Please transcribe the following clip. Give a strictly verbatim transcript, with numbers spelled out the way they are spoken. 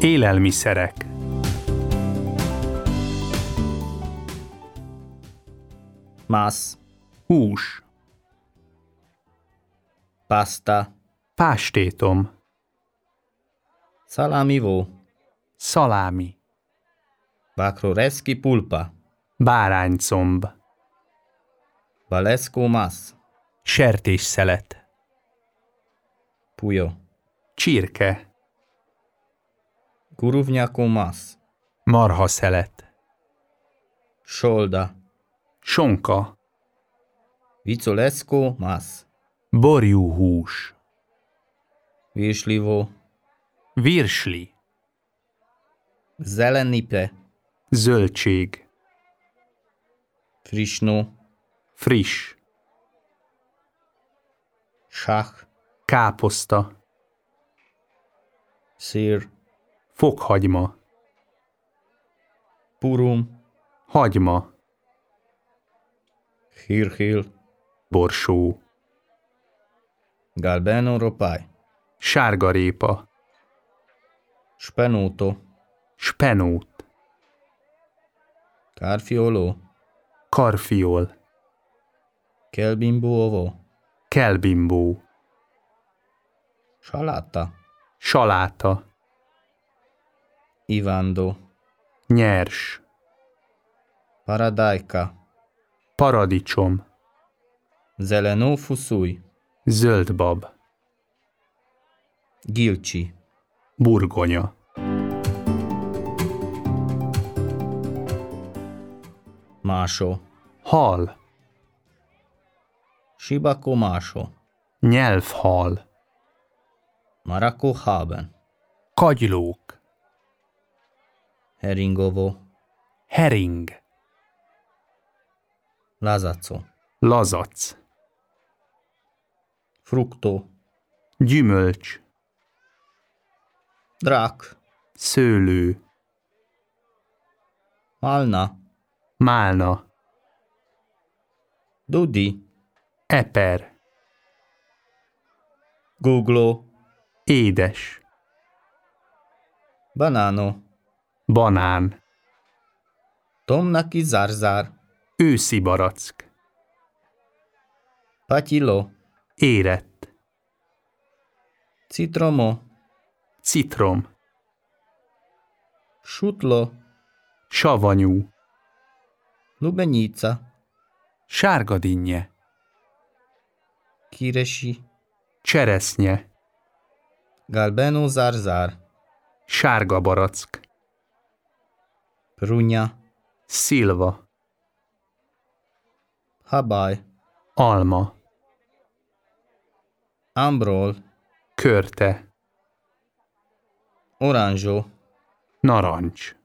Élelmiszerek. Más. Hús. Pasta. Pástétom. Salamivo. Szalámi. Vacroreschi pulpa. Báránycomb. Balesco mas. Sertésszelet. Puyo. Csirke. Guruvnyako mas. Marhaszelet. Solda. Sonka. Vicolesco mas. Borjúhús. Virslivo. Virsli. Zelenipe. Zöldség. Frisno. Friss. Sach. Káposzta. Szír. Fokhagyma. Purum. Hagyma. Hirhil. Borsó. Galbeno ropai. Sárgarépa. Spenóto. Spenót. Carfioló. Karfiol. Kelbimbo. Kelbimbó. Saláta. Saláta. Ivando. Nyers. Paradajka. Paradicsom. Zeleno fuszuj. Zöldbab. Gilcsi. Burgonya. Másó. Hal. Sibako másó. Nyelvhal. Marako haben. Kagylók. Heringovo. Hering. Lazaco. Lazac. Fruktó. Gyümölcs. Drák. Szőlő. Malna. Málna. Dudi. Eper. Gugló. Édes. Banáno. Banán. Tomnaki zárzár. Őszi barack. Patyilo. Érett. Citromo. Citrom. Sutlo. Savanyú. Lubenica. Sárgadinnye. Kiresi. Cseresznye. Galbeno zárzár. Sárga barack. Prunya. Szilva. Habály. Alma. Ambrol. Körte. Oranzsó. Narancs.